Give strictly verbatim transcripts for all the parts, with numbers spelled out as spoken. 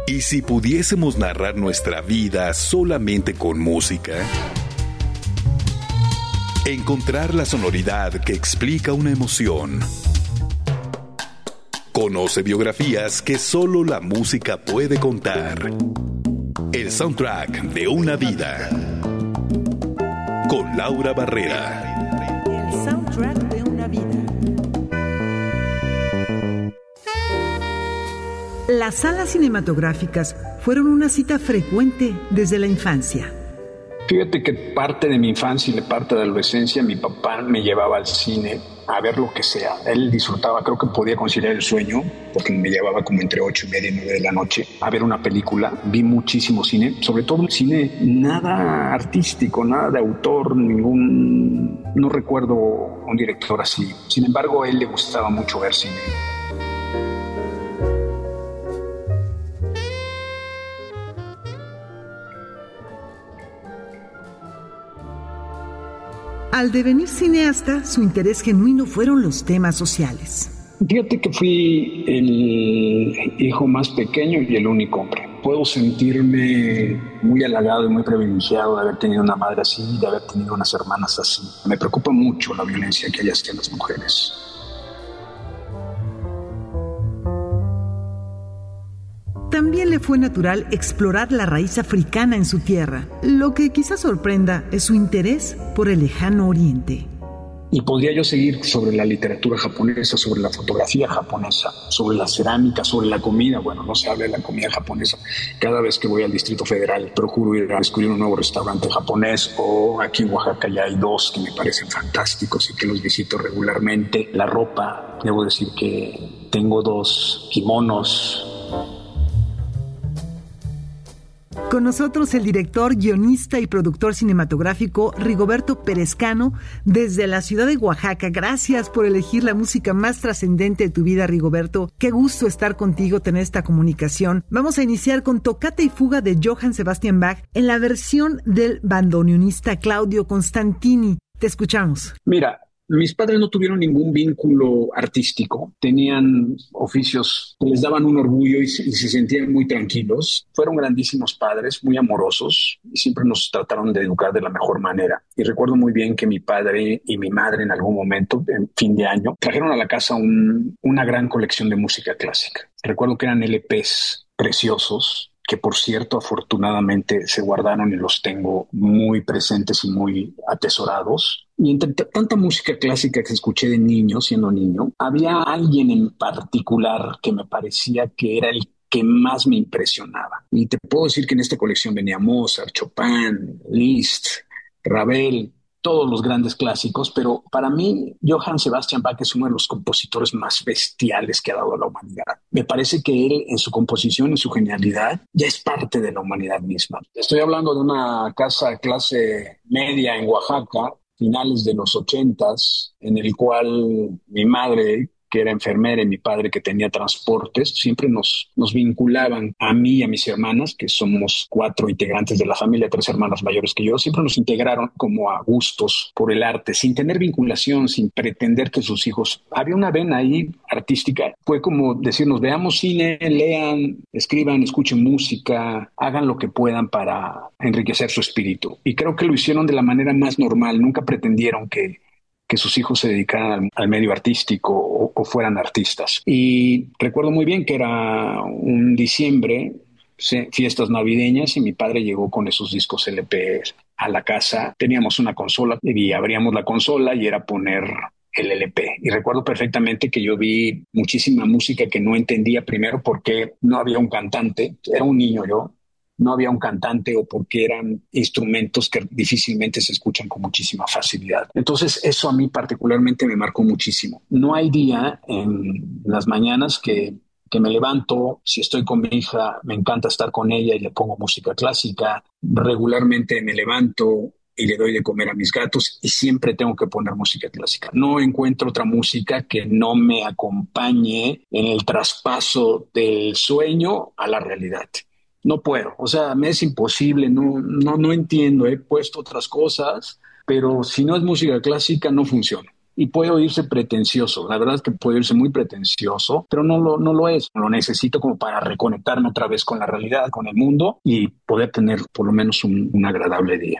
¿Y si pudiésemos narrar nuestra vida solamente con música? Encontrar la sonoridad que explica una emoción. Conoce biografías que solo la música puede contar. El soundtrack de una vida. Con Laura Barrera. El soundtrack de una vida. Las salas cinematográficas fueron una cita frecuente desde la infancia. Fíjate que parte de mi infancia y parte de la adolescencia, mi papá me llevaba al cine a ver lo que sea. Él disfrutaba, creo que podía conciliar el sueño, porque me llevaba como entre ocho y media y nueve de la noche a ver una película. Vi muchísimo cine, sobre todo cine nada artístico, nada de autor, ningún... No recuerdo un director así. Sin embargo, a él le gustaba mucho ver cine. Al devenir cineasta, su interés genuino fueron los temas sociales. Fíjate que fui el hijo más pequeño y el único hombre. Puedo sentirme muy halagado y muy privilegiado de haber tenido una madre así, de haber tenido unas hermanas así. Me preocupa mucho la violencia que hay hacia las mujeres. También le fue natural explorar la raíz africana en su tierra. Lo que quizás sorprenda es su interés por el lejano oriente. Y podría yo seguir sobre la literatura japonesa, sobre la fotografía japonesa, sobre la cerámica, sobre la comida. Bueno, no se habla de la comida japonesa. Cada vez que voy al Distrito Federal, procuro ir a descubrir un nuevo restaurante japonés, o aquí en Oaxaca ya hay dos que me parecen fantásticos y que los visito regularmente. La ropa, debo decir que tengo dos kimonos. Con nosotros el director, guionista y productor cinematográfico Rigoberto Perezcano desde la ciudad de Oaxaca. Gracias por elegir la música más trascendente de tu vida, Rigoberto. Qué gusto estar contigo, tener esta comunicación. Vamos a iniciar con Toccata y Fuga de Johann Sebastian Bach en la versión del bandoneonista Claudio Constantini. Te escuchamos. Mira, mis padres no tuvieron ningún vínculo artístico, tenían oficios que les daban un orgullo y se, y se sentían muy tranquilos. Fueron grandísimos padres, muy amorosos, y siempre nos trataron de educar de la mejor manera. Y recuerdo muy bien que mi padre y mi madre en algún momento, en fin de año, trajeron a la casa un, una gran colección de música clásica. Recuerdo que eran L Pes preciosos, que por cierto afortunadamente se guardaron y los tengo muy presentes y muy atesorados. Y entre t- tanta música clásica que escuché de niño, siendo niño, había alguien en particular que me parecía que era el que más me impresionaba. Y te puedo decir que en esta colección venía Mozart, Chopin, Liszt, Ravel, todos los grandes clásicos, pero para mí Johann Sebastian Bach es uno de los compositores más bestiales que ha dado la humanidad. Me parece que él en su composición y su genialidad ya es parte de la humanidad misma. Estoy hablando de una casa de clase media en Oaxaca, finales de los ochentas, en el cual mi madre, que era enfermera, y mi padre, que tenía transportes, siempre nos, nos vinculaban a mí y a mis hermanas, que somos cuatro integrantes de la familia, tres hermanas mayores que yo, siempre nos integraron como a gustos por el arte, sin tener vinculación, sin pretender que sus hijos... Había una vena ahí artística. Fue como decirnos, veamos cine, lean, escriban, escuchen música, hagan lo que puedan para enriquecer su espíritu. Y creo que lo hicieron de la manera más normal. Nunca pretendieron que que sus hijos se dedicaran al, al medio artístico o, o fueran artistas. Y recuerdo muy bien que era un diciembre, fiestas navideñas, y mi padre llegó con esos discos L P a la casa. Teníamos una consola y abríamos la consola y era poner el L P. Y recuerdo perfectamente que yo vi muchísima música que no entendía, primero porque no había un cantante, era un niño yo, no había un cantante, o porque eran instrumentos que difícilmente se escuchan con muchísima facilidad. Entonces eso a mí particularmente me marcó muchísimo. No hay día en las mañanas que, que me levanto, si estoy con mi hija, me encanta estar con ella y le pongo música clásica. Regularmente me levanto y le doy de comer a mis gatos y siempre tengo que poner música clásica. No encuentro otra música que no me acompañe en el traspaso del sueño a la realidad. No puedo, o sea, me es imposible, no, no, no entiendo, he puesto otras cosas, pero si no es música clásica no funciona. y puede oírse pretencioso. La verdad es que puede oírse muy pretencioso, pero no lo, no lo es. Lo necesito como para reconectarme otra vez con la realidad, con el mundo y poder tener por lo menos un, un agradable día.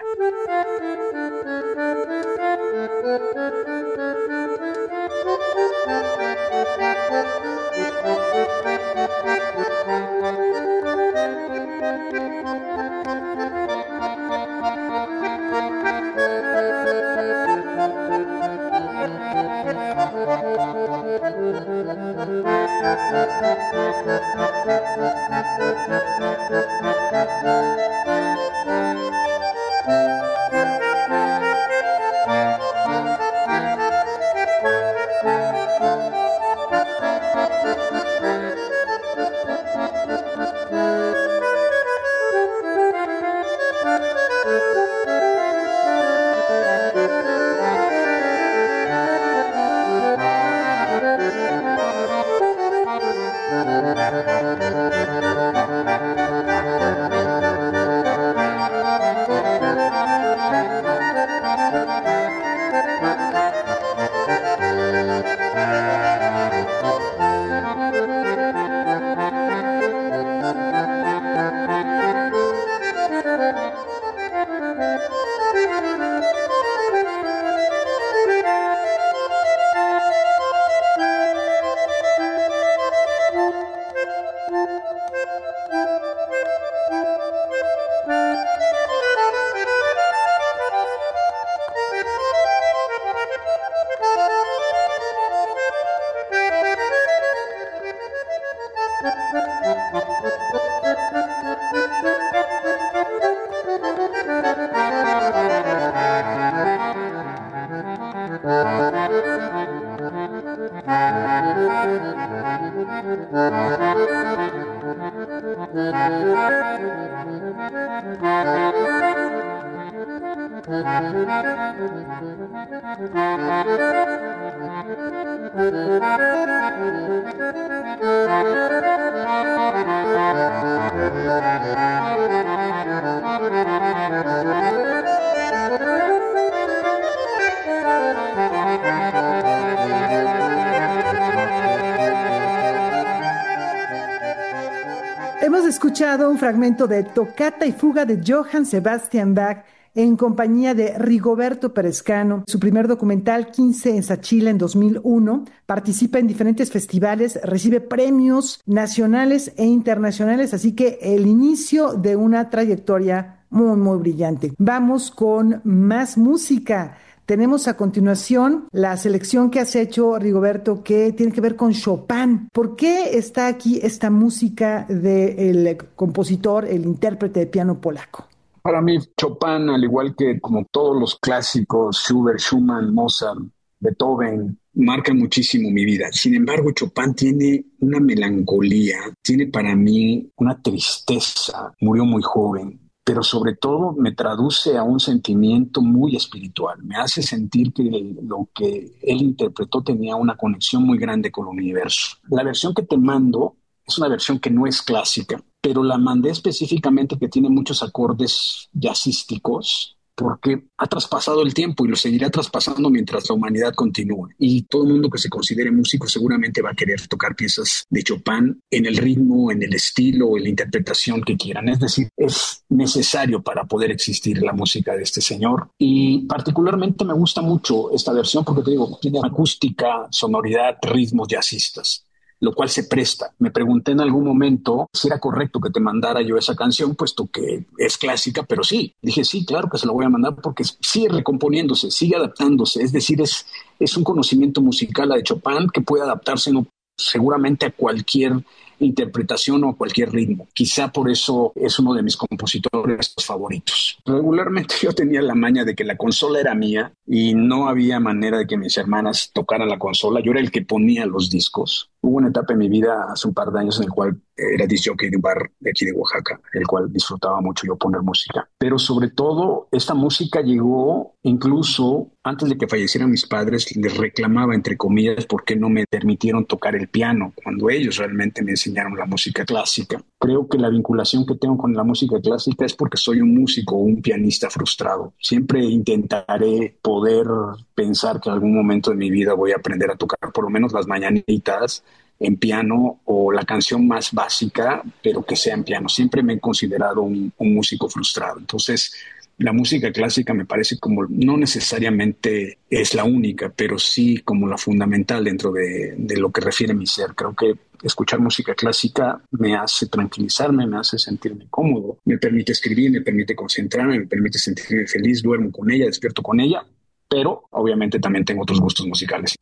Hemos escuchado un fragmento de Toccata y Fuga de Johann Sebastian Bach en compañía de Rigoberto Perescano. Su primer documental, quince en Sachila en dos mil uno, participa en diferentes festivales, recibe premios nacionales e internacionales, así que el inicio de una trayectoria muy, muy brillante. Vamos con más música. Tenemos a continuación la selección que has hecho, Rigoberto, que tiene que ver con Chopin. ¿Por qué está aquí esta música del compositor, el intérprete de piano polaco? Para mí, Chopin, al igual que como todos los clásicos, Schubert, Schumann, Mozart, Beethoven, marcan muchísimo mi vida. Sin embargo, Chopin tiene una melancolía, tiene para mí una tristeza. Murió muy joven, pero sobre todo me traduce a un sentimiento muy espiritual. Me hace sentir que lo que él interpretó tenía una conexión muy grande con el universo. La versión que te mando es una versión que no es clásica, pero la mandé específicamente que tiene muchos acordes jazzísticos, porque ha traspasado el tiempo y lo seguirá traspasando mientras la humanidad continúe. Y todo el mundo que se considere músico seguramente va a querer tocar piezas de Chopin en el ritmo, en el estilo, en la interpretación que quieran. Es decir, es necesario para poder existir la música de este señor. Y particularmente me gusta mucho esta versión porque te digo, tiene acústica, sonoridad, ritmos jazzistas, lo cual se presta. Me pregunté en algún momento si era correcto que te mandara yo esa canción, puesto que es clásica, pero sí. Dije, sí, claro que se la voy a mandar porque sigue recomponiéndose, sigue adaptándose. Es decir, es, es un conocimiento musical de Chopin que puede adaptarse no, seguramente a cualquier interpretación o a cualquier ritmo. Quizá por eso es uno de mis compositores favoritos. Regularmente yo tenía la maña de que la consola era mía y no había manera de que mis hermanas tocaran la consola. Yo era el que ponía los discos. Hubo una etapa en mi vida hace un par de años en el cual era disc jockey de un bar de aquí de Oaxaca, el cual disfrutaba mucho yo poner música. Pero sobre todo, esta música llegó incluso antes de que fallecieran mis padres, les reclamaba, entre comillas, por qué no me permitieron tocar el piano cuando ellos realmente me enseñaron la música clásica. Creo que la vinculación que tengo con la música clásica es porque soy un músico o un pianista frustrado. Siempre intentaré poder pensar que en algún momento de mi vida voy a aprender a tocar por lo menos las mañanitas en piano o la canción más básica, pero que sea en piano. Siempre me he considerado un, un músico frustrado. Entonces, la música clásica me parece como, no necesariamente es la única, pero sí como la fundamental dentro de, de lo que refiere a mi ser. Creo que escuchar música clásica me hace tranquilizarme, me hace sentirme cómodo, me permite escribir, me permite concentrarme, me permite sentirme feliz, duermo con ella, despierto con ella, pero obviamente también tengo otros gustos musicales.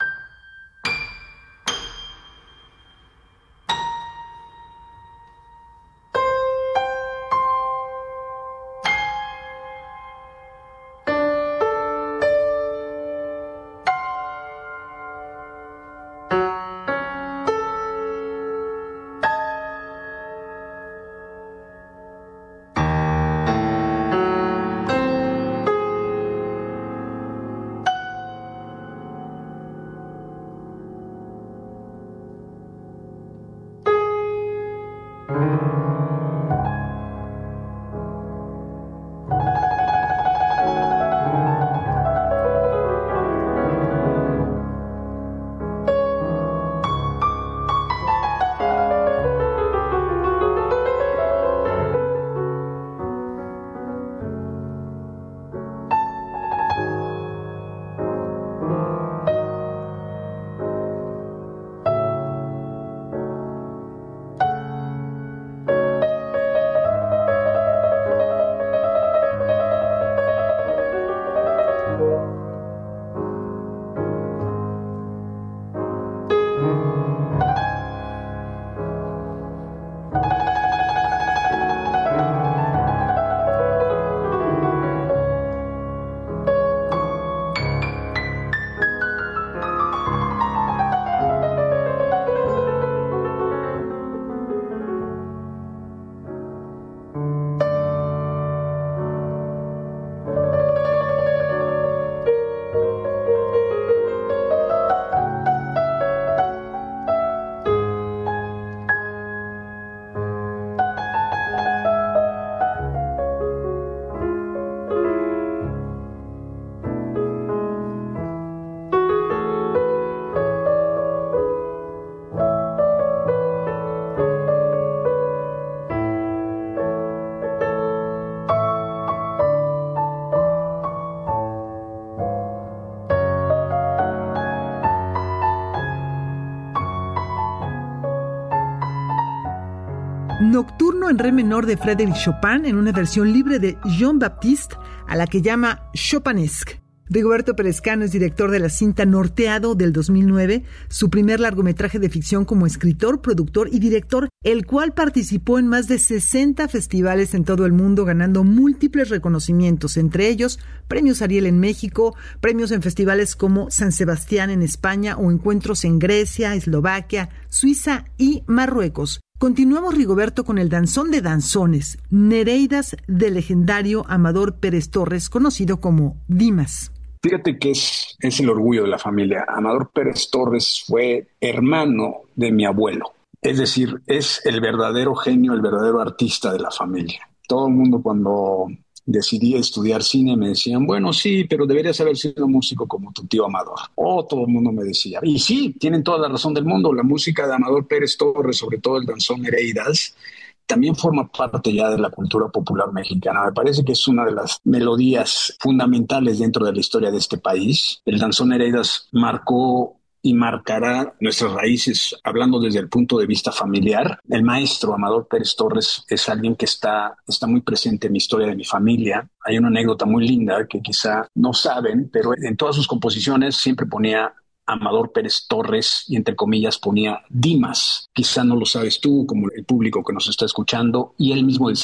Nocturno en re menor de Frédéric Chopin en una versión libre de Jean-Baptiste, a la que llama Chopinesque. Rigoberto Perezcano es director de la cinta Norteado del dos mil nueve, su primer largometraje de ficción como escritor, productor y director, el cual participó en más de sesenta festivales en todo el mundo, ganando múltiples reconocimientos, entre ellos premios Ariel en México, premios en festivales como San Sebastián en España o encuentros en Grecia, Eslovaquia, Suiza y Marruecos. Continuamos, Rigoberto, con el danzón de danzones, Nereidas del legendario Amador Pérez Torres, conocido como Dimas. Fíjate que es, es el orgullo de la familia. Amador Pérez Torres fue hermano de mi abuelo. Es decir, es el verdadero genio, el verdadero artista de la familia. Todo el mundo cuando decidí estudiar cine me decían, bueno, sí, pero deberías haber sido músico como tu tío Amador. Oh, todo el mundo me decía. Y sí, tienen toda la razón del mundo. La música de Amador Pérez Torres, sobre todo el danzón Nereidas, también forma parte ya de la cultura popular mexicana. Me parece que es una de las melodías fundamentales dentro de la historia de este país. El danzón Nereidas marcó y marcará nuestras raíces, hablando desde el punto de vista familiar. El maestro Amador Pérez Torres es alguien que está, está muy presente en mi historia de mi familia. Hay una anécdota muy linda que quizá no saben, pero en todas sus composiciones siempre ponía Amador Pérez Torres y entre comillas ponía Dimas. Quizá no lo sabes tú, como el público que nos está escuchando, y él mismo decía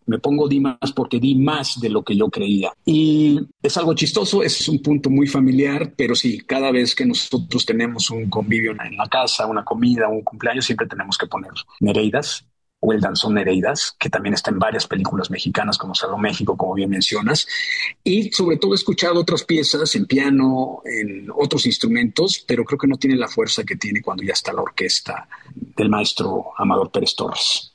Me pongo Dimas porque di más de lo que yo creía. Y es algo chistoso, es un punto muy familiar, pero sí, cada vez que nosotros tenemos un convivio en la casa, una comida, un cumpleaños, siempre tenemos que poner Nereidas o el danzón Nereidas, que también está en varias películas mexicanas como Saló México, como bien mencionas. Y sobre todo he escuchado otras piezas en piano, en otros instrumentos, pero creo que no tiene la fuerza que tiene cuando ya está la orquesta del maestro Amador Pérez Torres.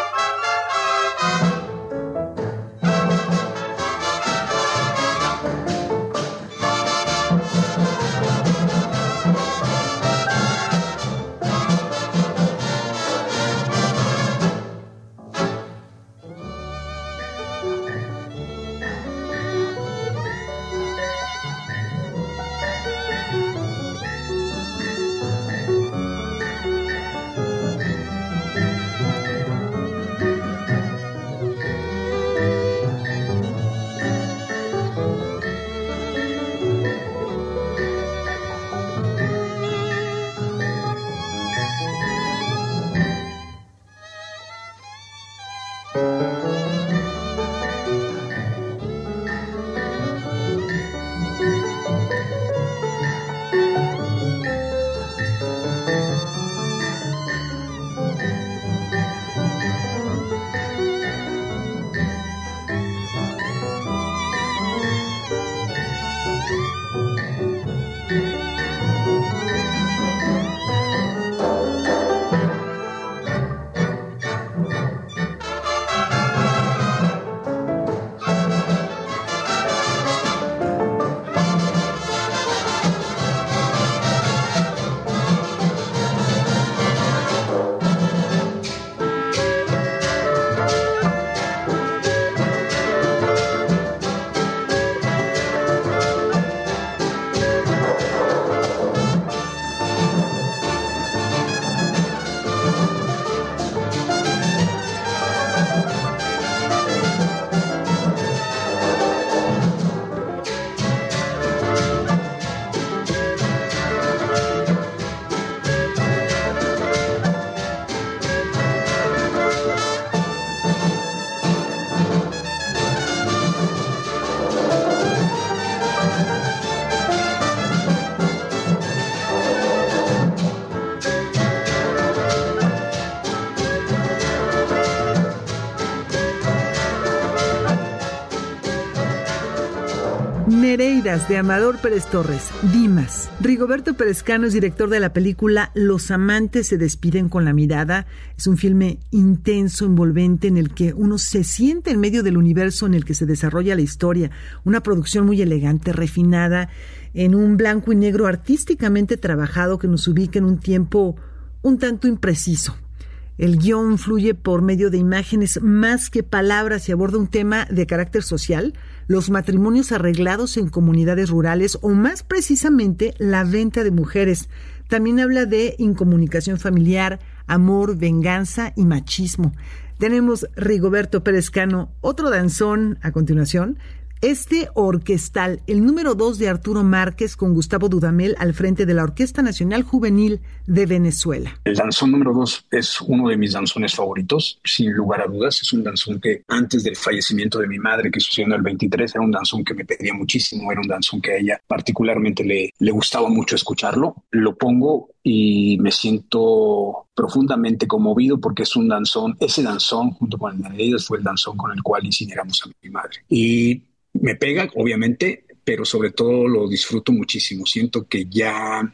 Nereidas, de Amador Pérez Torres, Dimas. Rigoberto Perezcano es director de la película Los amantes se despiden con la mirada. Es un filme intenso, envolvente, en el que uno se siente en medio del universo en el que se desarrolla la historia. Una producción muy elegante, refinada, en un blanco y negro artísticamente trabajado que nos ubica en un tiempo un tanto impreciso. El guión fluye por medio de imágenes más que palabras y aborda un tema de carácter social, los matrimonios arreglados en comunidades rurales o más precisamente la venta de mujeres. También habla de incomunicación familiar, amor, venganza y machismo. Tenemos Rigoberto Perezcano, otro danzón a continuación. Este orquestal, el número dos de Arturo Márquez con Gustavo Dudamel al frente de la Orquesta Nacional Juvenil de Venezuela. El danzón número dos es uno de mis danzones favoritos, sin lugar a dudas. Es un danzón que antes del fallecimiento de mi madre, que sucedió en el veintitrés, era un danzón que me pedía muchísimo, era un danzón que a ella particularmente le, le gustaba mucho escucharlo. Lo pongo y me siento profundamente conmovido porque es un danzón, ese danzón junto con el de Nereidas fue el danzón con el cual incineramos a mi madre. Y me pega, obviamente, pero sobre todo lo disfruto muchísimo. Siento que ya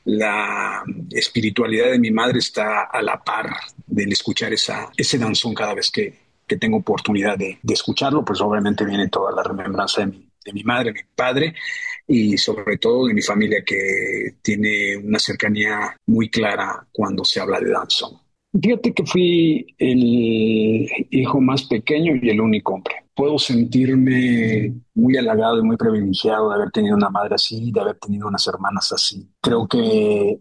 la espiritualidad de mi madre está a la par del escuchar esa, ese danzón cada vez que, que tengo oportunidad de, de escucharlo. Pues obviamente viene toda la remembranza de mi, de mi madre, de mi padre y sobre todo de mi familia, que tiene una cercanía muy clara cuando se habla de danzón. Fíjate que fui el hijo más pequeño y el único hombre. Puedo sentirme muy halagado y muy privilegiado de haber tenido una madre así, de haber tenido unas hermanas así. Creo que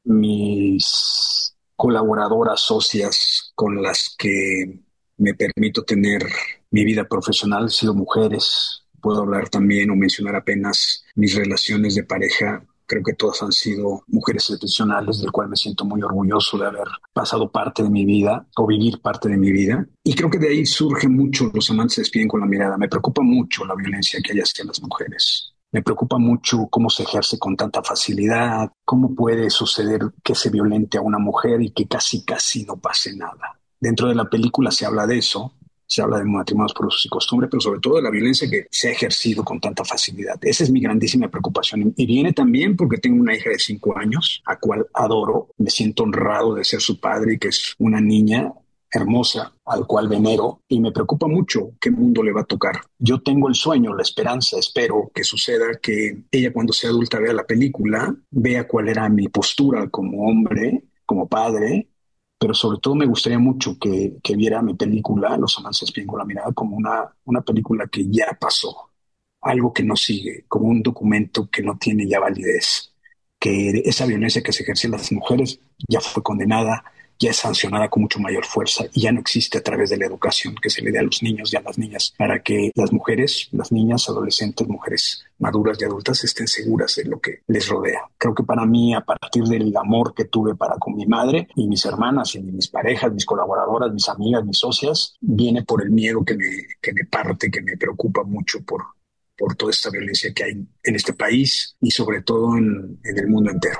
mis colaboradoras, socias con las que me permito tener mi vida profesional han sido mujeres. Puedo hablar también o mencionar apenas mis relaciones de pareja. Creo que todas han sido mujeres excepcionales, del cual me siento muy orgulloso de haber pasado parte de mi vida o vivir parte de mi vida. Y creo que de ahí surge mucho Los amantes se despiden con la mirada. Me preocupa mucho la violencia que hay hacia las mujeres. Me preocupa mucho cómo se ejerce con tanta facilidad, cómo puede suceder que se violente a una mujer y que casi casi no pase nada. Dentro de la película se habla de eso, se habla de matrimonios por usos y costumbres, pero sobre todo de la violencia que se ha ejercido con tanta facilidad. Esa es mi grandísima preocupación. Y viene también porque tengo una hija de cinco años, a cual adoro, me siento honrado de ser su padre y que es una niña hermosa, al cual venero, y me preocupa mucho qué mundo le va a tocar. Yo tengo el sueño, la esperanza, espero que suceda que ella cuando sea adulta vea la película, vea cuál era mi postura como hombre, como padre, pero sobre todo me gustaría mucho que, que viera mi película, Los amantes se despiden con la mirada, como una, una película que ya pasó, algo que no sigue, como un documento que no tiene ya validez, que esa violencia que se ejerce en las mujeres ya fue condenada, ya es sancionada con mucho mayor fuerza y ya no existe a través de la educación que se le dé a los niños y a las niñas para que las mujeres, las niñas, adolescentes, mujeres maduras y adultas estén seguras de lo que les rodea. Creo que para mí, a partir del amor que tuve para con mi madre y mis hermanas y mis parejas, mis colaboradoras, mis amigas, mis socias, viene por el miedo que me, que me parte, que me preocupa mucho por, por toda esta violencia que hay en este país y sobre todo en, en el mundo entero.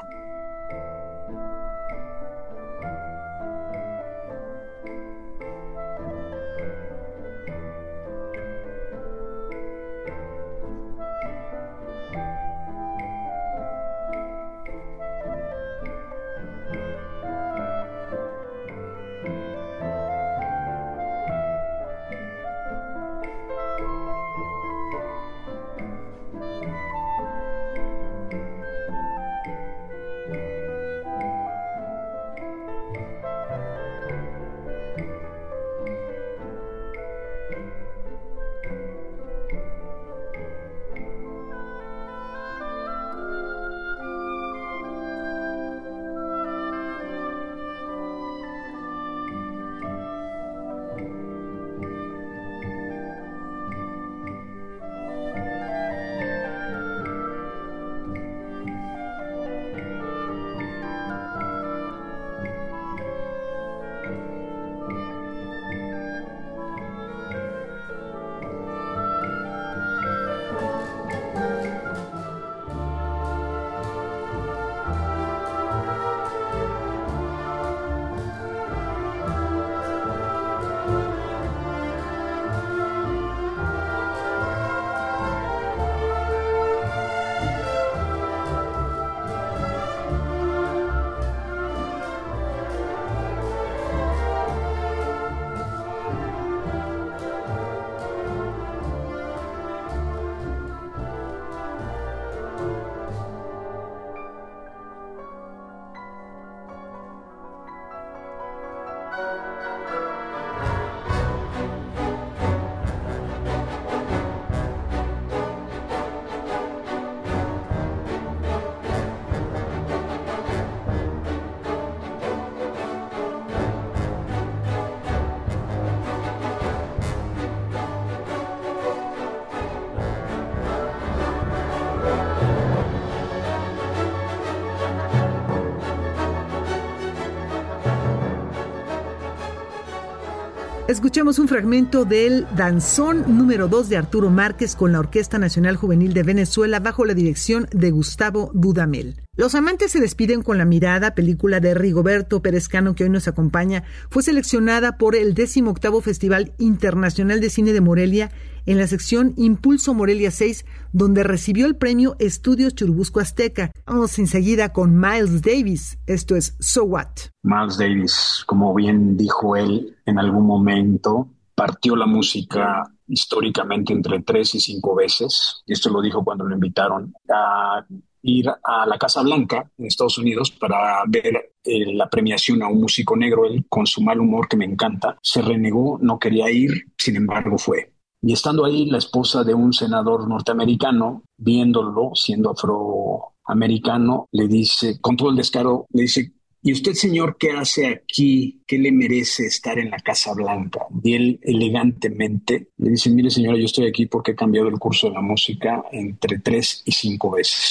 Escuchemos un fragmento del Danzón número dos de Arturo Márquez con la Orquesta Nacional Juvenil de Venezuela bajo la dirección de Gustavo Dudamel. Los amantes se despiden con la mirada, película de Rigoberto Pérez-Cano que hoy nos acompaña, fue seleccionada por el décimo octavo Festival Internacional de Cine de Morelia en la sección Impulso Morelia seis, donde recibió el premio Estudios Churubusco Azteca. Vamos enseguida con Miles Davis, esto es So What. Miles Davis, como bien dijo él en algún momento, partió la música históricamente entre tres y cinco veces, y esto lo dijo cuando lo invitaron a ir a la Casa Blanca en Estados Unidos para ver eh, la premiación a un músico negro. Él, con su mal humor que me encanta, se renegó, no quería ir, sin embargo fue. Y estando ahí, la esposa de un senador norteamericano, viéndolo, siendo afroamericano, le dice, con todo el descaro, le dice: ¿y usted, señor, qué hace aquí? ¿Qué le merece estar en la Casa Blanca? Y él elegantemente le dice: mire, señora, yo estoy aquí porque he cambiado el curso de la música entre tres y cinco veces.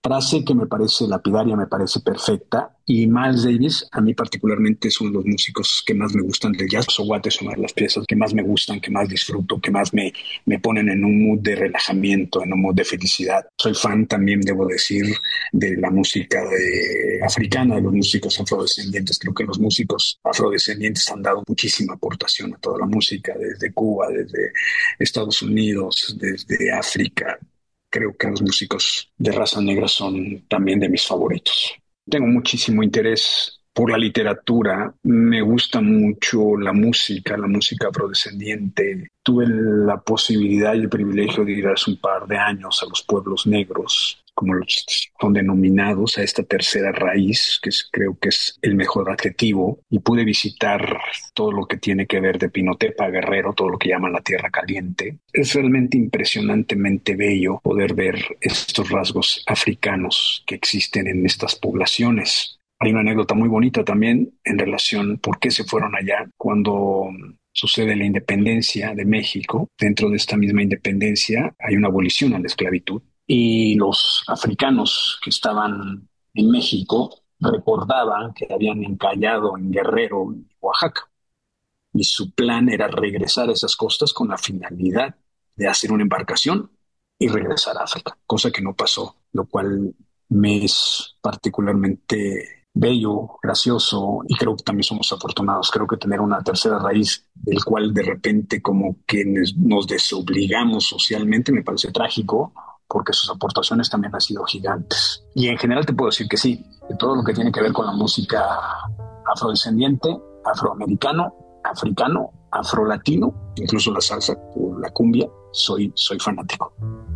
frase que me parece lapidaria, me parece perfecta. Y Miles Davis, a mí particularmente, son los músicos que más me gustan del jazz. So What es una de las piezas que más me gustan, que más disfruto, que más me, me ponen en un mood de relajamiento, en un mood de felicidad. Soy fan también, debo decir, de la música de, africana, de los músicos afrodescendientes. Creo que los músicos afrodescendientes han dado muchísima aportación a toda la música, desde Cuba, desde Estados Unidos, desde África. Creo que los músicos de raza negra son también de mis favoritos. Tengo muchísimo interés por la literatura, me gusta mucho la música, la música afrodescendiente. Tuve la posibilidad y el privilegio de ir hace un par de años a los pueblos negros, como los son denominados, a esta tercera raíz, que es, creo que es el mejor adjetivo, y pude visitar todo lo que tiene que ver de Pinotepa a Guerrero, todo lo que llaman la Tierra Caliente. Es realmente impresionantemente bello poder ver estos rasgos africanos que existen en estas poblaciones. Hay una anécdota muy bonita también en relación por qué se fueron allá. Cuando sucede la independencia de México, dentro de esta misma independencia hay una abolición a la esclavitud, y los africanos que estaban en México recordaban que habían encallado en Guerrero y Oaxaca, y su plan era regresar a esas costas con la finalidad de hacer una embarcación y regresar a África, cosa que no pasó, lo cual me es particularmente bello, gracioso, y creo que también somos afortunados. Creo que tener una tercera raíz del cual de repente como que nos desobligamos socialmente me parece trágico, porque sus aportaciones también han sido gigantes. Y en general te puedo decir que sí, que todo lo que tiene que ver con la música afrodescendiente, afroamericano, africano, afrolatino, incluso la salsa o la cumbia, soy, soy fanático.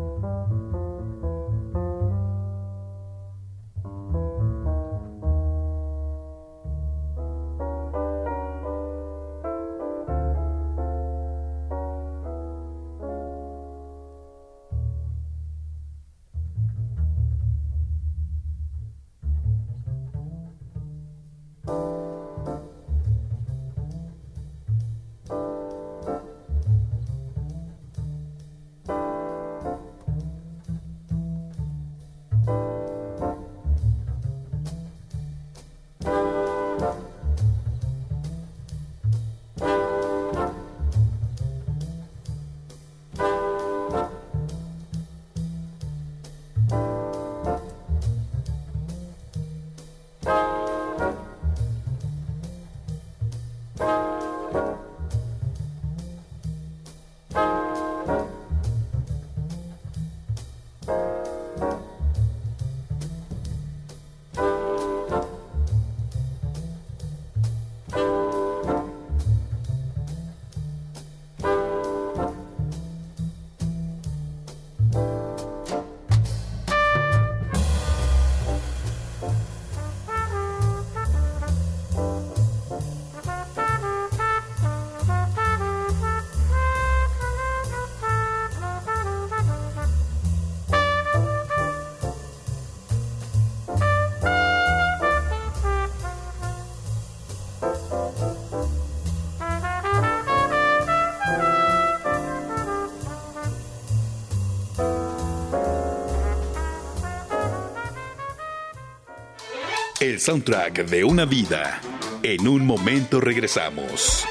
El soundtrack de una vida. En un momento regresamos.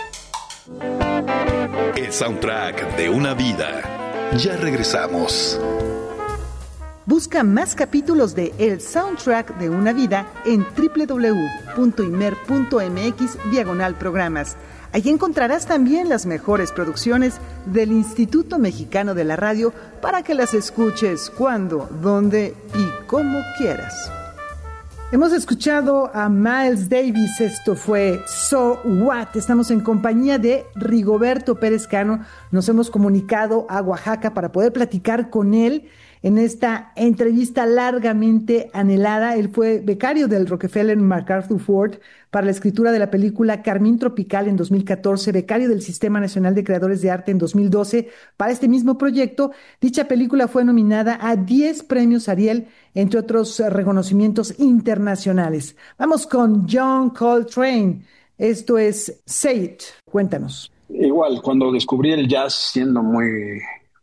El soundtrack de una vida. Ya regresamos. Busca más capítulos de El Soundtrack de una vida en doble u doble u doble u punto imer punto eme equis diagonal programas. Allí encontrarás también las mejores producciones del Instituto Mexicano de la Radio para que las escuches cuando, dónde y cómo quieras. Hemos escuchado a Miles Davis, esto fue So What. Estamos en compañía de Rigoberto Pérez Cano. Nos hemos comunicado a Oaxaca para poder platicar con él en esta entrevista largamente anhelada. Él fue becario del Rockefeller MacArthur Ford para la escritura de la película Carmín Tropical en dos mil catorce, becario del Sistema Nacional de Creadores de Arte en dos mil doce para este mismo proyecto. Dicha película fue nominada a diez premios Ariel, entre otros reconocimientos internacionales. Vamos con John Coltrane. Esto es Say It. Cuéntanos. Igual, cuando descubrí el jazz siendo muy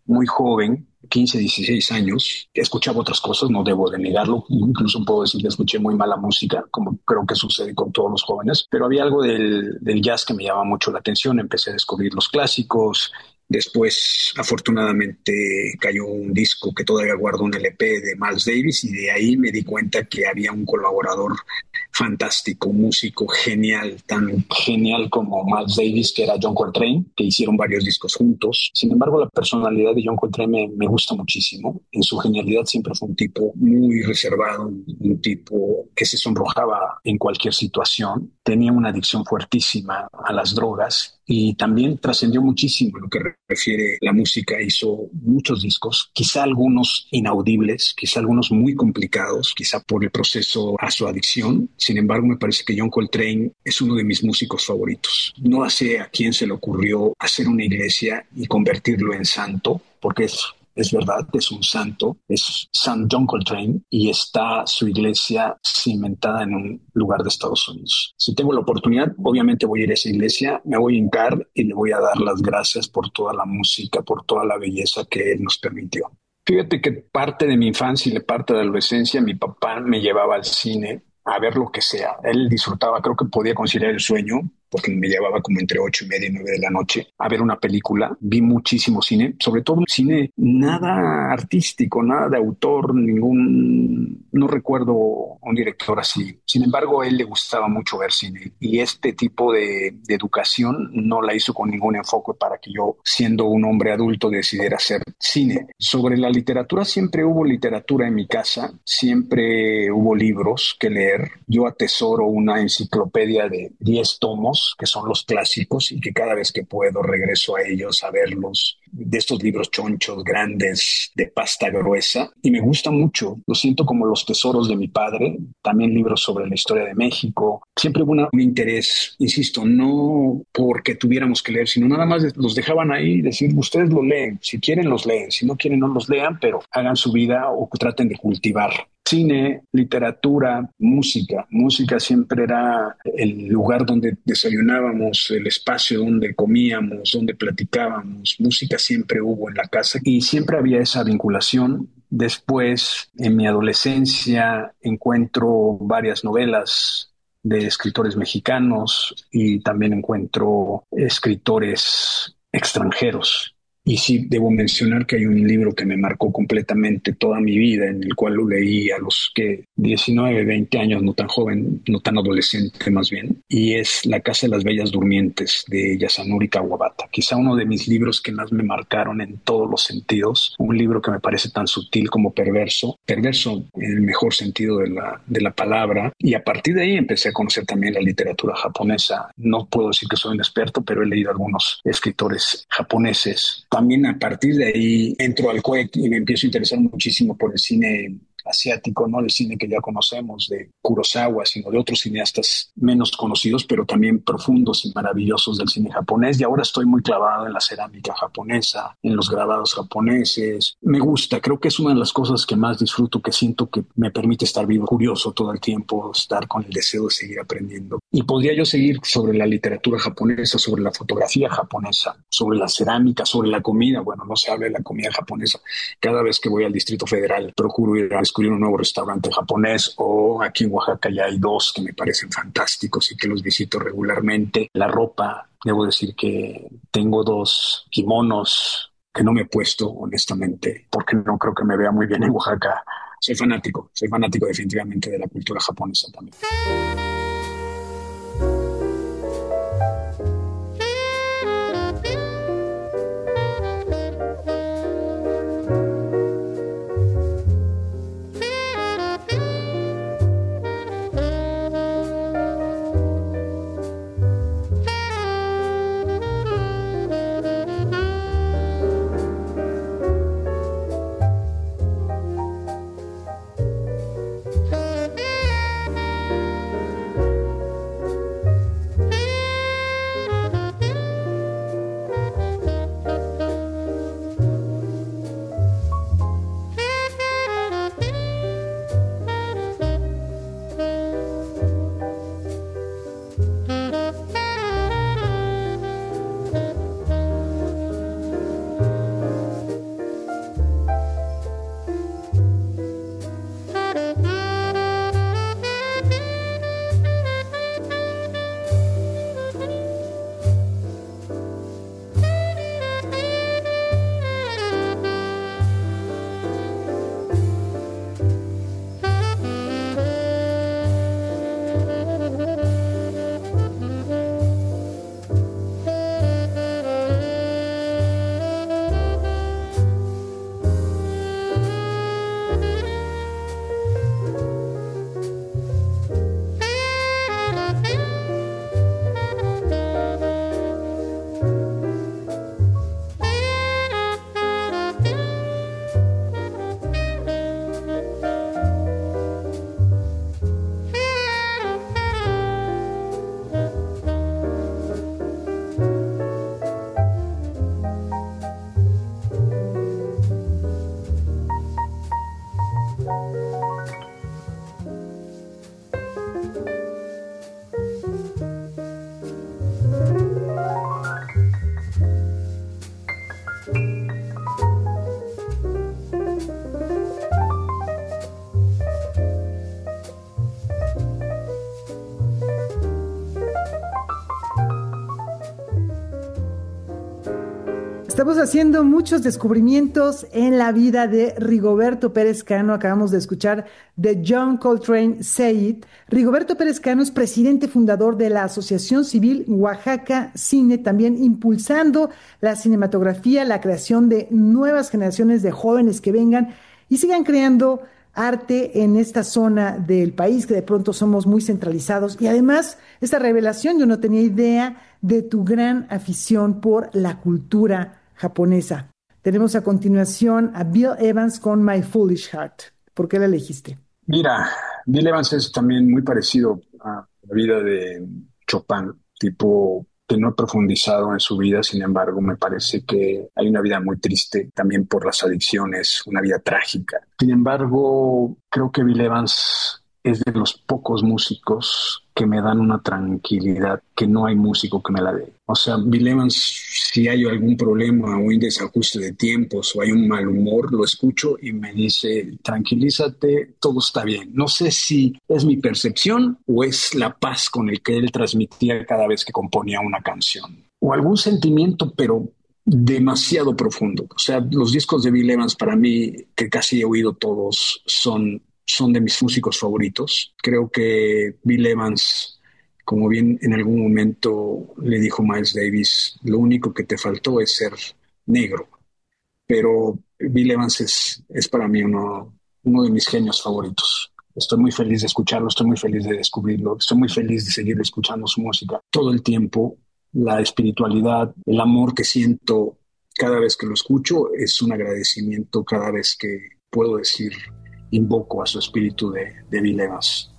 muy joven, quince, dieciséis años, escuchaba otras cosas, no debo de negarlo, incluso puedo decir que escuché muy mala música, como creo que sucede con todos los jóvenes, pero había algo del, del jazz que me llamaba mucho la atención, empecé a descubrir los clásicos. Después, afortunadamente, cayó un disco que todavía guardo, un L P de Miles Davis, y de ahí me di cuenta que había un colaborador fantástico, músico genial, tan genial como Miles Davis, que era John Coltrane, que hicieron varios discos juntos. Sin embargo, la personalidad de John Coltrane me, me gusta muchísimo. En su genialidad siempre fue un tipo muy reservado, un tipo que se sonrojaba en cualquier situación. Tenía una adicción fuertísima a las drogas y también trascendió muchísimo en lo que refiere la música. Hizo muchos discos, quizá algunos inaudibles, quizá algunos muy complicados, quizá por el proceso a su adicción. Sin embargo, me parece que John Coltrane es uno de mis músicos favoritos. No sé a quién se le ocurrió hacer una iglesia y convertirlo en santo, porque es Es verdad, es un santo, es San John Coltrane, y está su iglesia cimentada en un lugar de Estados Unidos. Si tengo la oportunidad, obviamente voy a ir a esa iglesia, me voy a hincar y le voy a dar las gracias por toda la música, por toda la belleza que él nos permitió. Fíjate que parte de mi infancia y parte de la adolescencia, mi papá me llevaba al cine a ver lo que sea. Él disfrutaba, creo que podía considerar el sueño, porque me llevaba como entre ocho y media y nueve de la noche a ver una película. Vi muchísimo cine, sobre todo cine nada artístico, nada de autor, ningún, no recuerdo un director así. Sin embargo, a él le gustaba mucho ver cine, y este tipo de, de educación no la hizo con ningún enfoque para que yo, siendo un hombre adulto, decidiera hacer cine. Sobre la literatura, siempre hubo literatura en mi casa, siempre hubo libros que leer. Yo atesoro una enciclopedia de diez tomos, que son los clásicos, y que cada vez que puedo regreso a ellos a verlos, de estos libros chonchos, grandes, de pasta gruesa, y me gusta mucho. Lo siento como los tesoros de mi padre. También libros sobre la historia de México. Siempre hubo una, un interés, insisto, no porque tuviéramos que leer, sino nada más los dejaban ahí y decir, ustedes lo leen, si quieren los leen, si no quieren no los lean, pero hagan su vida o traten de cultivar. Cine, literatura, música. Música siempre era el lugar donde desayunábamos, el espacio donde comíamos, donde platicábamos. Música siempre hubo en la casa y siempre había esa vinculación. Después, en mi adolescencia, encuentro varias novelas de escritores mexicanos y también encuentro escritores extranjeros. Y sí, debo mencionar que hay un libro que me marcó completamente toda mi vida, en el cual lo leí a los que diecinueve, veinte años, no tan joven, no tan adolescente más bien, y es La Casa de las Bellas Durmientes de Yasunori Kawabata. Quizá uno de mis libros que más me marcaron en todos los sentidos, un libro que me parece tan sutil como perverso, perverso en el mejor sentido de la, de la palabra, y a partir de ahí empecé a conocer también la literatura japonesa. No puedo decir que soy un experto, pero he leído algunos escritores japoneses. También a partir de ahí entro al C U E C y me empiezo a interesar muchísimo por el cine asiático, no el cine que ya conocemos de Kurosawa, sino de otros cineastas menos conocidos, pero también profundos y maravillosos del cine japonés. Y ahora estoy muy clavado en la cerámica japonesa, en los grabados japoneses. Me gusta, creo que es una de las cosas que más disfruto, que siento que me permite estar vivo, curioso todo el tiempo, estar con el deseo de seguir aprendiendo. Y podría yo seguir sobre la literatura japonesa, sobre la fotografía japonesa, sobre la cerámica, sobre la comida. Bueno, no se habla de la comida japonesa. Cada vez que voy al Distrito Federal procuro ir a descubrir un nuevo restaurante japonés, o aquí en Oaxaca ya hay dos que me parecen fantásticos y que los visito regularmente. La ropa, debo decir que tengo dos kimonos que no me he puesto, honestamente, porque no creo que me vea muy bien en Oaxaca. Soy fanático, soy fanático definitivamente de la cultura japonesa también. Estamos haciendo muchos descubrimientos en la vida de Rigoberto Pérez Cano. Acabamos de escuchar de John Coltrane Say It. Rigoberto Pérez Cano es presidente fundador de la Asociación Civil Oaxaca Cine, también impulsando la cinematografía, la creación de nuevas generaciones de jóvenes que vengan y sigan creando arte en esta zona del país, que de pronto somos muy centralizados. Y además, esta revelación, yo no tenía idea de tu gran afición por la cultura japonesa. Tenemos a continuación a Bill Evans con My Foolish Heart. ¿Por qué la elegiste? Mira, Bill Evans es también muy parecido a la vida de Chopin, tipo que no he profundizado en su vida, sin embargo, me parece que hay una vida muy triste también por las adicciones, una vida trágica. Sin embargo, creo que Bill Evans es de los pocos músicos que me dan una tranquilidad que no hay músico que me la dé. O sea, Bill Evans, si hay algún problema o un desajuste de tiempos o hay un mal humor, lo escucho y me dice, tranquilízate, todo está bien. No sé si es mi percepción o es la paz con el que él transmitía cada vez que componía una canción. O algún sentimiento, pero demasiado profundo. O sea, los discos de Bill Evans para mí, que casi he oído todos, son... son de mis músicos favoritos. Creo que Bill Evans, como bien en algún momento le dijo Miles Davis, lo único que te faltó es ser negro. Pero Bill Evans es, es para mí uno, uno de mis genios favoritos. Estoy muy feliz de escucharlo, estoy muy feliz de descubrirlo, estoy muy feliz de seguir escuchando su música todo el tiempo. La espiritualidad, el amor que siento cada vez que lo escucho es un agradecimiento cada vez que puedo decir invoco a su espíritu de, de Bill Evans.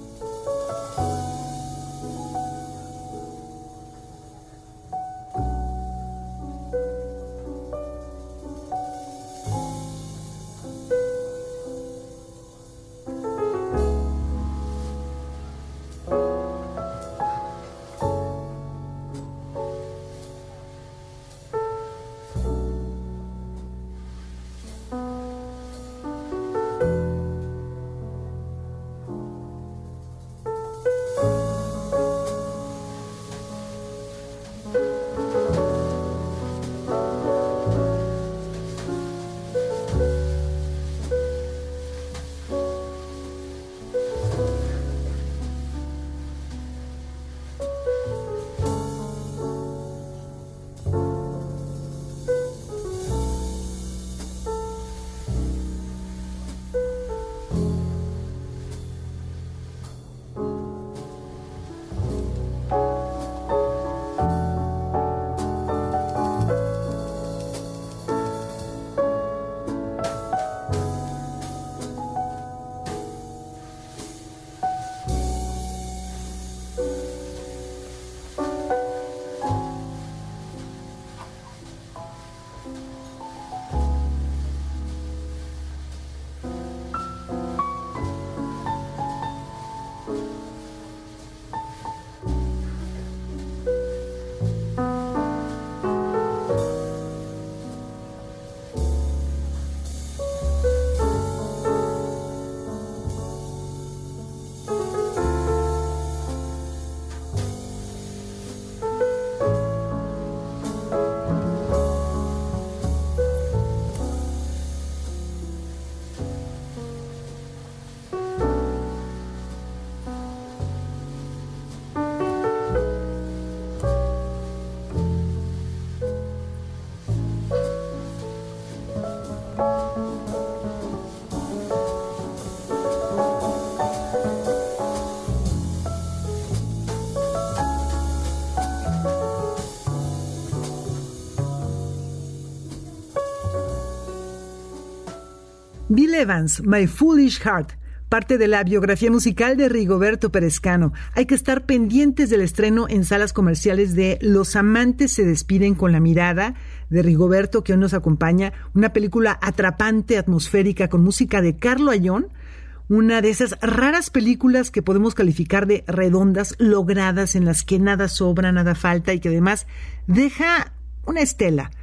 Bill Evans, My Foolish Heart, parte de la biografía musical de Rigoberto Pérez Cano. Hay que estar pendientes del estreno en salas comerciales de Los amantes se despiden con la mirada, de Rigoberto, que hoy nos acompaña, una película atrapante, atmosférica, con música de Carlo Ayón, una de esas raras películas que podemos calificar de redondas, logradas, en las que nada sobra, nada falta y que además deja una estela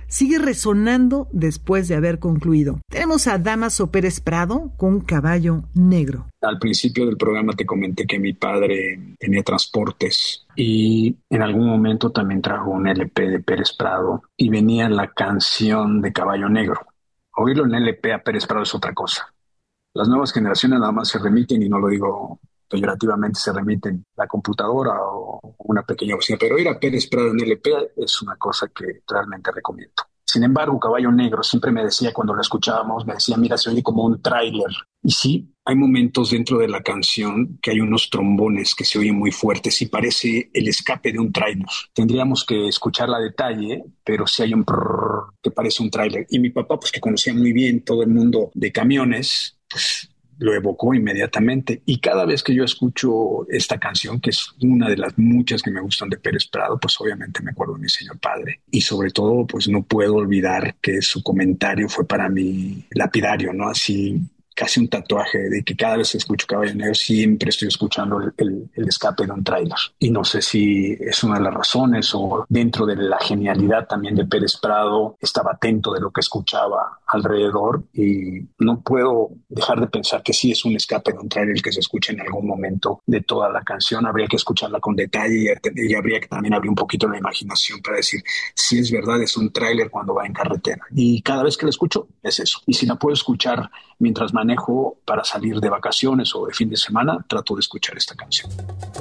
sigue resonando después de haber concluido. Tenemos a Dámaso Pérez Prado con Caballo Negro. Al principio del programa te comenté que mi padre tenía transportes y en algún momento también trajo un L P de Pérez Prado y venía la canción de Caballo Negro. Oírlo en L P a Pérez Prado es otra cosa. Las nuevas generaciones nada más se remiten, y no lo digo peyorativamente, se remiten a la computadora o una pequeña bocina, pero oír a Pérez Prado en L P es una cosa que realmente recomiendo. Sin embargo, Caballo Negro siempre me decía, cuando lo escuchábamos, me decía, mira, se oye como un tráiler. Y sí, hay momentos dentro de la canción que hay unos trombones que se oyen muy fuertes y parece el escape de un tráiler. Tendríamos que escucharla a detalle, pero sí hay un prrrr que parece un tráiler. Y mi papá, pues que conocía muy bien todo el mundo de camiones, pues lo evocó inmediatamente. Y cada vez que yo escucho esta canción, que es una de las muchas que me gustan de Pérez Prado, pues obviamente me acuerdo de mi señor padre. Y sobre todo, pues no puedo olvidar que su comentario fue para mí lapidario, ¿no? Así, casi un tatuaje de que cada vez que escucho Caballo Negro siempre estoy escuchando el, el, el escape de un tráiler. Y no sé si es una de las razones o dentro de la genialidad también de Pérez Prado estaba atento de lo que escuchaba alrededor, y no puedo dejar de pensar que sí es un escape de un tráiler que se escucha en algún momento de toda la canción. Habría que escucharla con detalle y, y habría que también abrir un poquito la imaginación para decir si es verdad, es un tráiler cuando va en carretera. Y cada vez que la escucho es eso. Y si la puedo escuchar mientras manejo para salir de vacaciones o de fin de semana, trato de escuchar esta canción.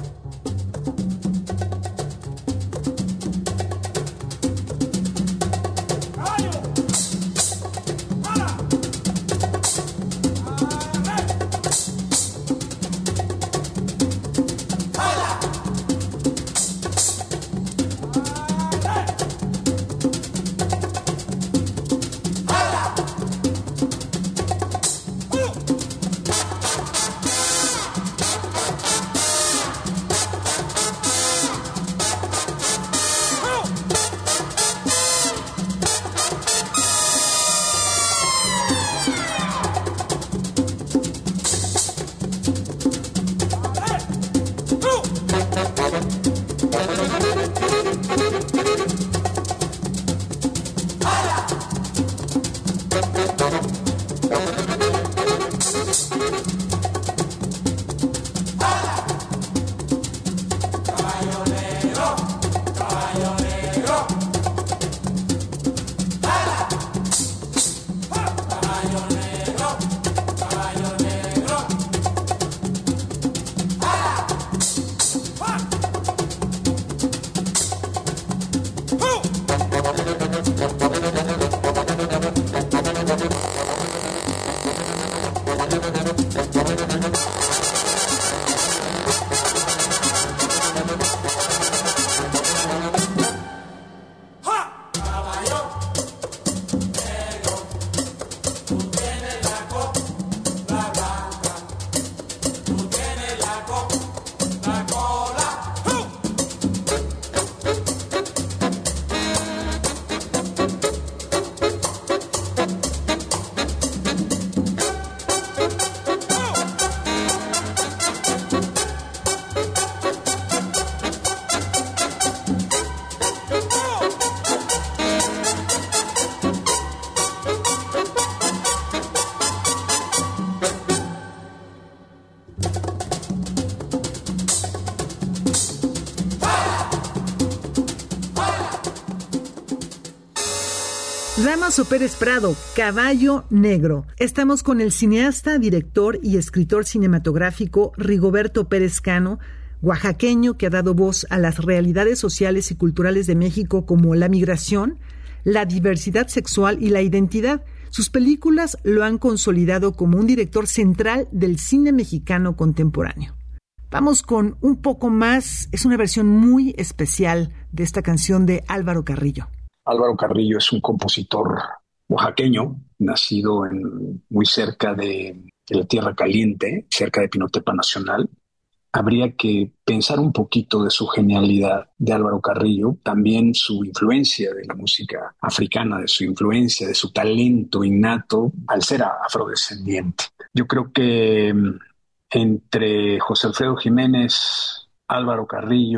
Dámaso Pérez Prado, Caballo Negro. Estamos con el cineasta, director y escritor cinematográfico Rigoberto Pérez Cano, oaxaqueño que ha dado voz a las realidades sociales y culturales de México como la migración, la diversidad sexual y la identidad. Sus películas lo han consolidado como un director central del cine mexicano contemporáneo. Vamos con un poco más, es una versión muy especial de esta canción de Álvaro Carrillo. Álvaro Carrillo es un compositor oaxaqueño, nacido en, muy cerca de, de la Tierra Caliente, cerca de Pinotepa Nacional. Habría que pensar un poquito de su genialidad de Álvaro Carrillo, también su influencia de la música africana, de su influencia, de su talento innato al ser afrodescendiente. Yo creo que entre José Alfredo Jiménez, Álvaro Carrillo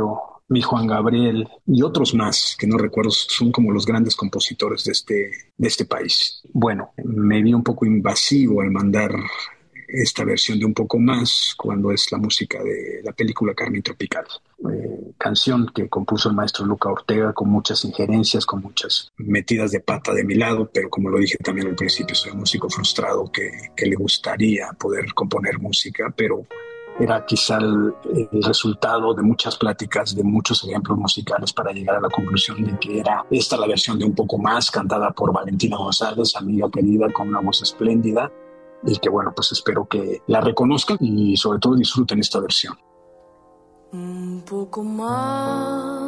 mi Juan Gabriel y otros más que no recuerdo, son como los grandes compositores de este, de este país. Bueno, me vi un poco invasivo al mandar esta versión de Un Poco Más, cuando es la música de la película Carmen Tropical. Eh, canción que compuso el maestro Luca Ortega con muchas injerencias, con muchas metidas de pata de mi lado, pero como lo dije también al principio, soy un músico frustrado que, que le gustaría poder componer música, pero era quizá el, el resultado de muchas pláticas, de muchos ejemplos musicales para llegar a la conclusión de que era esta la versión de Un Poco Más, cantada por Valentina González, amiga querida con una voz espléndida, y que bueno, pues espero que la reconozcan y sobre todo disfruten esta versión. Un poco más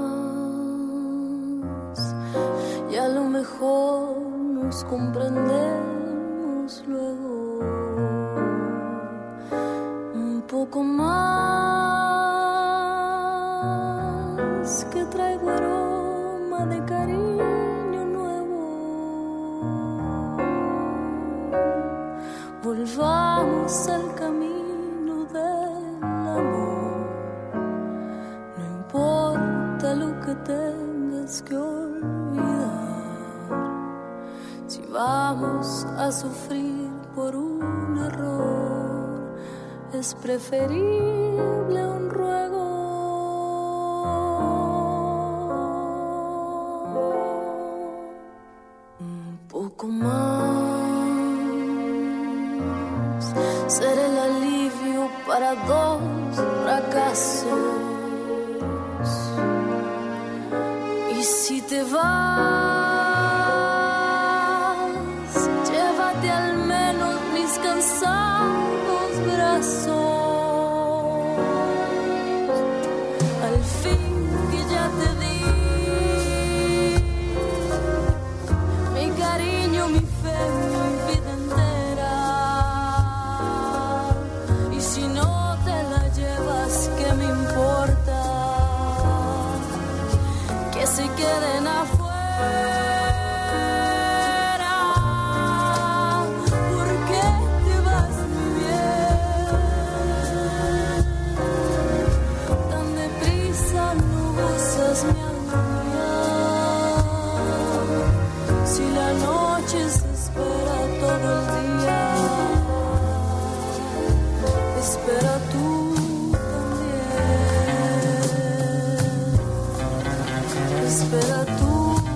y a lo mejor nos comprendemos luego. Un poco más que traigo aroma de cariño nuevo. Volvamos al camino del amor. No importa lo que tengas que olvidar. Si vamos a sufrir por un error, es preferible un ruego. Un poco más, ser el alivio para dos fracasos. Y si te vas, llévate al menos mis cansados brazos. Al fin que ya te di mi cariño, mi fe, mi vida entera. Y si no te la llevas, ¿qué me importa? Que se queden afuera. ¿Por qué te vas, mi bien? Tan deprisa no gozas mi agonía. Si la noche se espera todo el día, espera tú también. Espera tú también.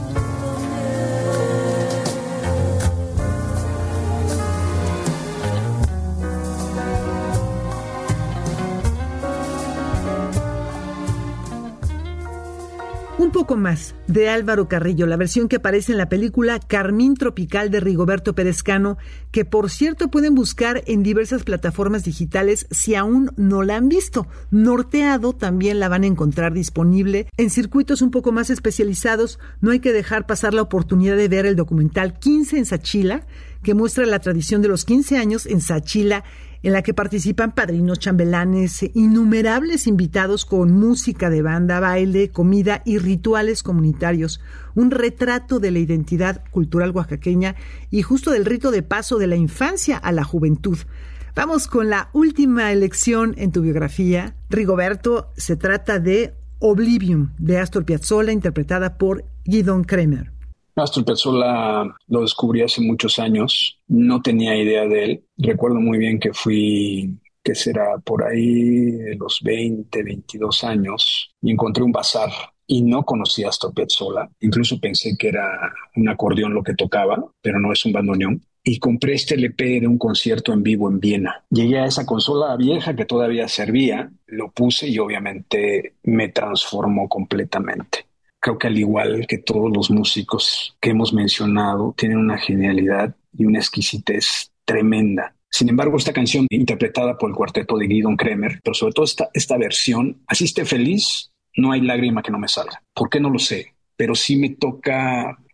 Un poco más, de Álvaro Carrillo, la versión que aparece en la película Carmín Tropical de Rigoberto Perezcano, que por cierto pueden buscar en diversas plataformas digitales si aún no la han visto. Norteado también la van a encontrar disponible en circuitos un poco más especializados. No hay que dejar pasar la oportunidad de ver el documental quince en Sachila, que muestra la tradición de los quince años en Sachila, en la que participan padrinos, chambelanes, innumerables invitados con música de banda, baile, comida y rituales comunitarios. Un retrato de la identidad cultural oaxaqueña y justo del rito de paso de la infancia a la juventud. Vamos con la última elección en tu biografía. Rigoberto, se trata de Oblivion, de Astor Piazzolla, interpretada por Gidon Kremer. Astor Piazzolla lo descubrí hace muchos años, no tenía idea de él. Recuerdo muy bien que fui, que será por ahí de los veinte, veintidós años, y encontré un bazar y no conocía a Astor Piazzolla. Incluso pensé que era un acordeón lo que tocaba, pero no, es un bandoneón. Y compré este L P de un concierto en vivo en Viena. Llegué a esa consola vieja que todavía servía, lo puse y obviamente me transformó completamente. Creo que al igual que todos los músicos que hemos mencionado, tienen una genialidad y una exquisitez tremenda. Sin embargo, esta canción interpretada por el cuarteto de Gidon Kremer, pero sobre todo esta, esta versión, así esté feliz, no hay lágrima que no me salga. ¿Por qué? No lo sé, pero sí me toca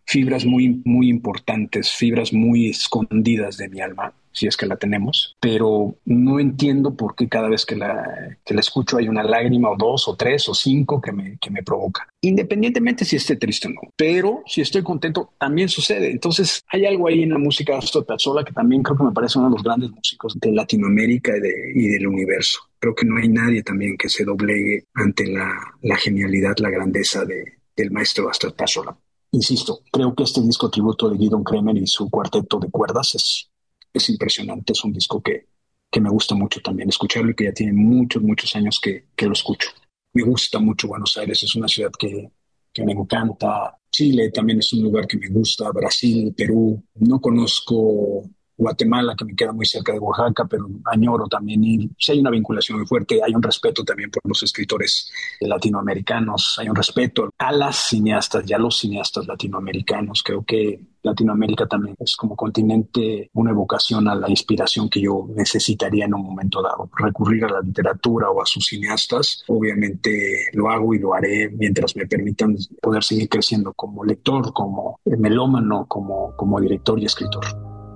fibras muy, muy importantes, fibras muy escondidas de mi alma, si es que la tenemos, pero no entiendo por qué cada vez que la, que la escucho hay una lágrima o dos o tres o cinco que me, que me provoca, independientemente si esté triste o no. Pero si estoy contento, también sucede. Entonces hay algo ahí en la música de Astor Piazzolla que también creo que me parece uno de los grandes músicos de Latinoamérica y, de, y del universo. Creo que no hay nadie también que se doblegue ante la, la genialidad, la grandeza de, del maestro Astor Piazzolla. Insisto, creo que este disco tributo de Guidon Kremer y su cuarteto de cuerdas es, es impresionante. Es un disco que, que me gusta mucho también escucharlo y que ya tiene muchos, muchos años que, que lo escucho. Me gusta mucho Buenos Aires, es una ciudad que, que me encanta. Chile también es un lugar que me gusta. Brasil, Perú. No conozco Guatemala, que me queda muy cerca de Oaxaca, pero añoro también ir. Sí, hay una vinculación muy fuerte, hay un respeto también por los escritores latinoamericanos, hay un respeto a las cineastas y a los cineastas latinoamericanos. Creo que Latinoamérica también es como continente una evocación a la inspiración que yo necesitaría en un momento dado. Recurrir a la literatura o a sus cineastas, obviamente lo hago y lo haré mientras me permitan poder seguir creciendo como lector, como melómano, como, como director y escritor.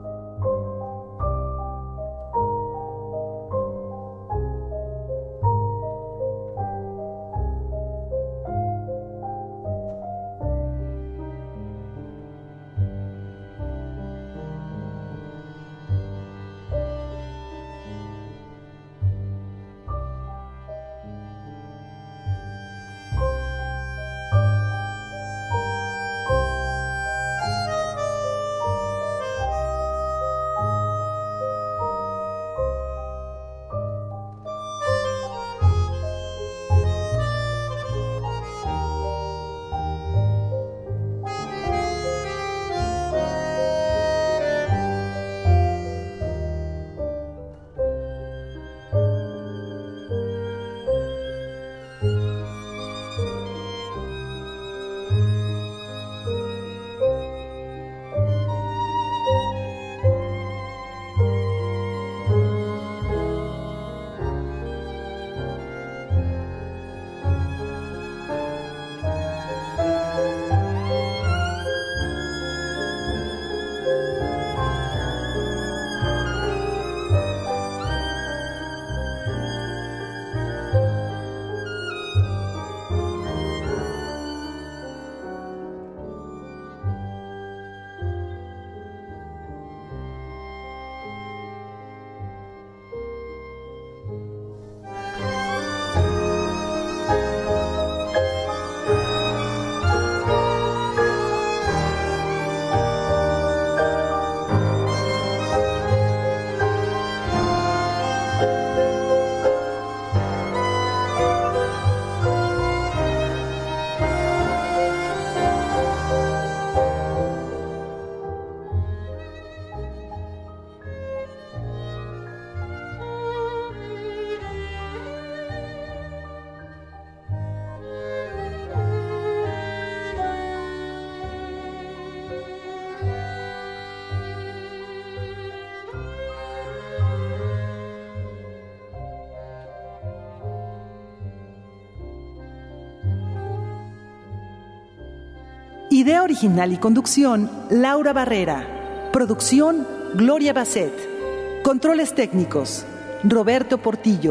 Idea original y conducción, Laura Barrera. Producción, Gloria Basset. Controles técnicos, Roberto Portillo.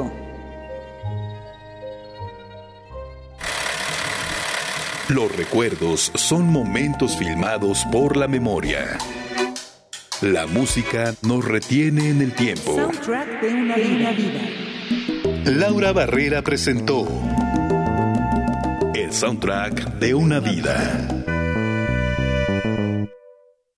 Los recuerdos son momentos filmados por la memoria. La música nos retiene en el tiempo. Soundtrack de una vida. Laura Barrera presentó El Soundtrack de una vida.